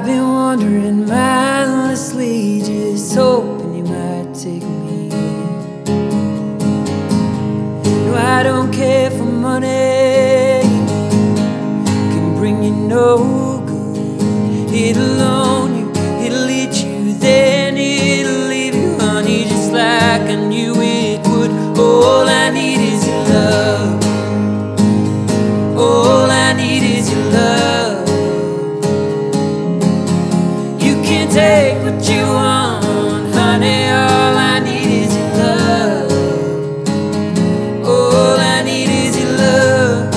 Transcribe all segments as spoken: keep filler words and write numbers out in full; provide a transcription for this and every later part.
I've been wandering mindlessly, just hoping you might take me in. No, I don't care for money, can bring you no good. It'll own you, it'll eat you, then it'll leave you, honey, just like I knew it would. All I need is your love. All I need is your love. You can take what you want, honey. All I need is your love. All I need is your love.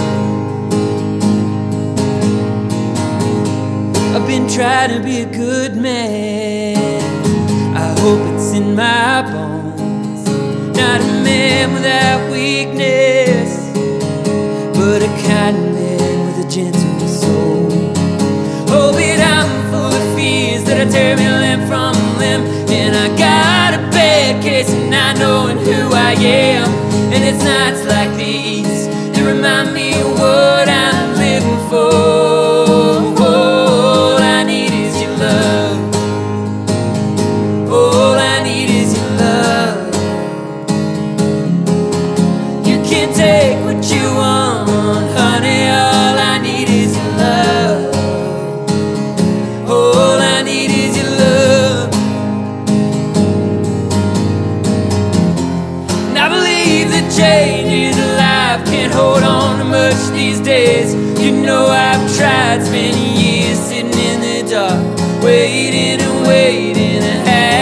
I've been trying to be a good man, I hope it's in my bones. Not a man without weakness, but a kind man with a gentle soul. Oh, but I'm full of fears that are tear me limb from limb, and I got a bad case of not knowing who I am. And it's nights like these that remind me of what I'm living for. All I need is your love. All I need is your love. You can take what you want, honey. All I need is your love. All I need is your love. And I believe that change is alive, can't hold on to much these days. You know I've tried, spending years sitting in the dark, waiting and waiting to have